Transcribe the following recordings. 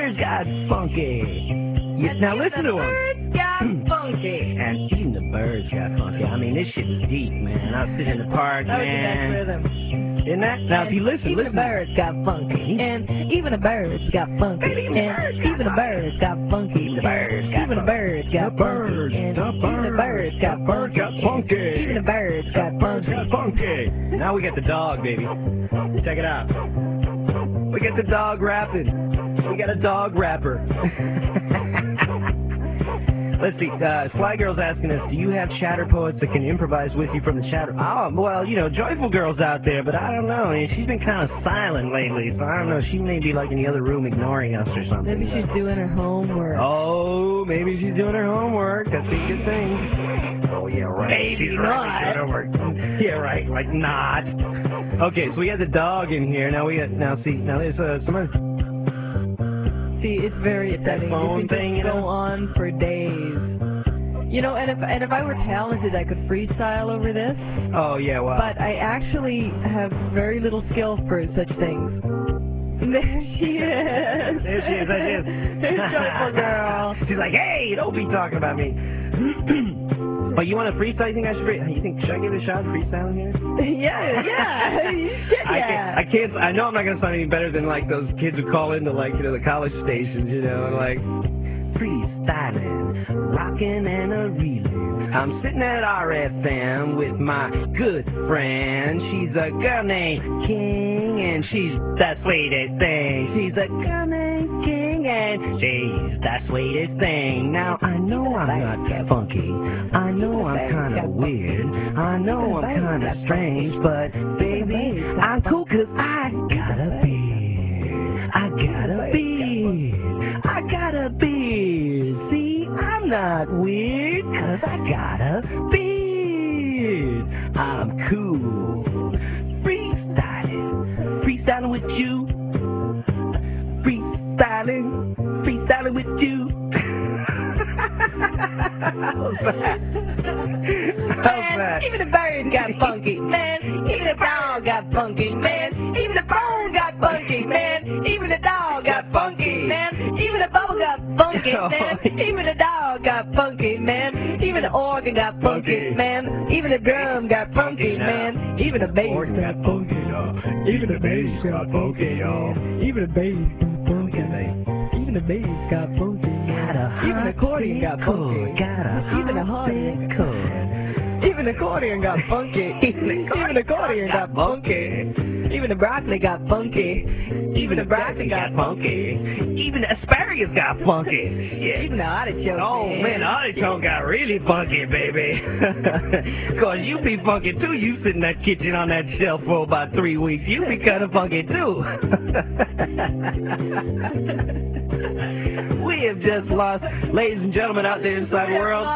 birds got funky. Now listen to him. Birds got funky. And even the birds got funky. I mean, this shit was deep, man. I was sitting in the park, That was the man. best rhythm. Isn't that? Now, if you listen, Even listen. the birds got funky. And even the birds got funky. And even the birds got funky. Even the birds got Even the birds got funky. And even the birds got funky. Even the birds got funky. Now we got the dog, baby. Check it out. We got the dog rapping. We got a dog rapper. Let's see, Sly Girl's asking us, do you have chatter poets that can improvise with you from the chatter? Oh, well, you know, Joyful Girl's out there, but I don't know. I mean, she's been kind of silent lately, so I don't know. She may be like in the other room ignoring us or something. Maybe she's doing her homework. Oh, maybe she's doing her homework. That'd be a good thing. Oh, yeah, right. Maybe she's not. Right. She's doing her homework. Yeah, right. Like, not. Okay, so we got the dog in here. Now we got, now there's some other... See, it's very upsetting. phone You can thing, just you go know? on for days. You know, and if I were talented, I could freestyle over this. Oh, yeah, well. But I actually have very little skill for such things. There she is. There she is, there she is. Joyful Girl. She's like, hey, don't be talking about me. But you want to freestyle? You think I should should I give it a shot freestyling here? Yeah. You should, yeah. I can't, I know I'm not going to sound any better than like those kids who call into like, you know, the college stations, you know, and like, freestyling, rocking and a reeling. I'm sitting at RFM with my good friend. She's a girl named King, and she's the sweetest thing. She's a girl named King, and she's the sweetest thing. Now, I know I'm not funky. I know I'm kind of weird. I know I'm kind of strange, but baby, I'm cool 'cause I got a beard. I got a beard. I got a beard. See, I'm not weird 'cause I got a beard. I'm cool. Freestyling with you. Freestyling with you. How's that? Man, even the birds got funky, man. Even the dog got funky, man. Even the phone got funky, man. Even the dog got funky, man. Even the bubble got funky, man. Even the dog got funky, man. Even the organ got funky, man. Even the drum got funky, man. Even the bass got funky, y'all. Even the bass got funky, y'all. Even the bass got funky, man. Even the bass got funky. Even the accordion got funky. Even the harmonica. Even the accordion got funky. Even the accordion got funky. Even the broccoli got funky. Even the broccoli got funky. Even the asparagus got funky. Yeah. Even the artichoke. Oh man, the artichoke got really funky, baby. 'Cause you be funky too. You sit in that kitchen on that shelf for about 3 weeks. You be kind of funky too. We have just lost, ladies and gentlemen out there inside the world,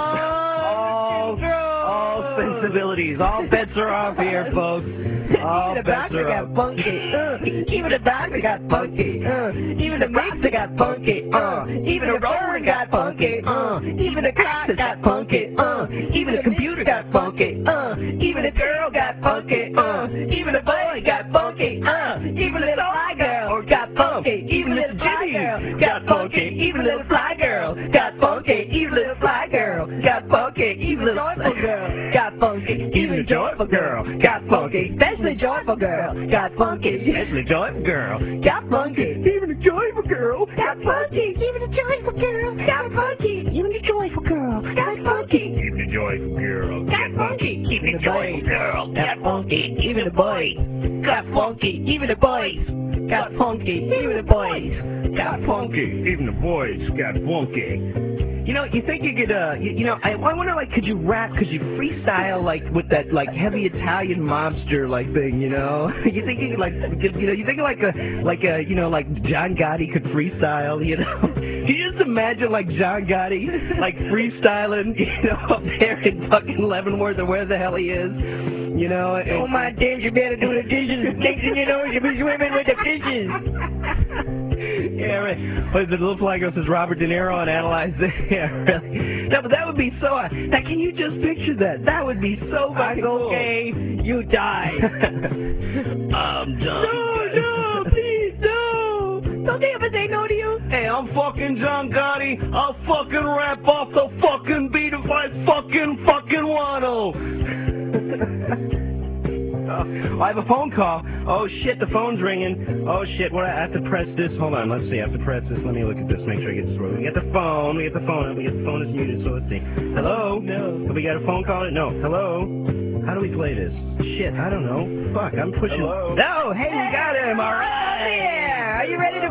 all sensibilities. All bets are off here, folks. All Even the bets doctor are got off. funky. Even the doctor got funky. Even the mixer got funky. Even the roller got funky. Even the clock got funky. Even the computer got funky. Even the girl got funky. Even the boy got funky. Even the fly girl got funky. Even the fly girl got funky. Even the fly girl got funky. Even the fly girl got funky. Even the joyful girl got funky. Even the joyful girl got funky. Especially joyful girl got funky. Especially joyful girl. Got funky. Even the joyful girl. Got funky. Even the joyful girl got funky. Even the joyful girl got funky. Even the joyful girl. Got funky. Even the joyful girl. Got funky. Even the boys got funky. Even the boys got funky. Even the boys got funky. Even the boys got funky. You know, you think you could, you know, I wonder, like, could you rap, could you freestyle, like, with that, like, heavy Italian mobster, like, thing, you know? You think you could, like, you know, you think like a, you know, like, John Gotti could freestyle, you know? Can you just imagine, like, John Gotti, like, freestyling, you know, up there in fucking Leavenworth or where the hell he is, you know? And, Oh my days, you better do the dishes. Next thing you know, you'll be swimming with the fishes. Yeah, right. But the little fly girl says Robert De Niro and Analyze it. Yeah, really. No, but that would be so. Now, can you just picture that? That would be so fucking cool. Okay, you die. I'm done. No, please, no. Don't they ever say no to you? I'm fucking John Gotti. I'll fucking rap off the fucking beat if I fucking want to. I have a phone call. Oh shit, the phone's ringing. Oh shit, what, I have to press this. Hold on, let's see. I have to press this. Let me look at this, make sure I get this right. We get the phone. The phone is muted, so let's see. Hello? No. Have we got a phone call? No. Hello? How do we play this? Shit, I don't know. Fuck, I'm pushing. Hello? No, hey, you got him, all right. Yeah. Are you ready to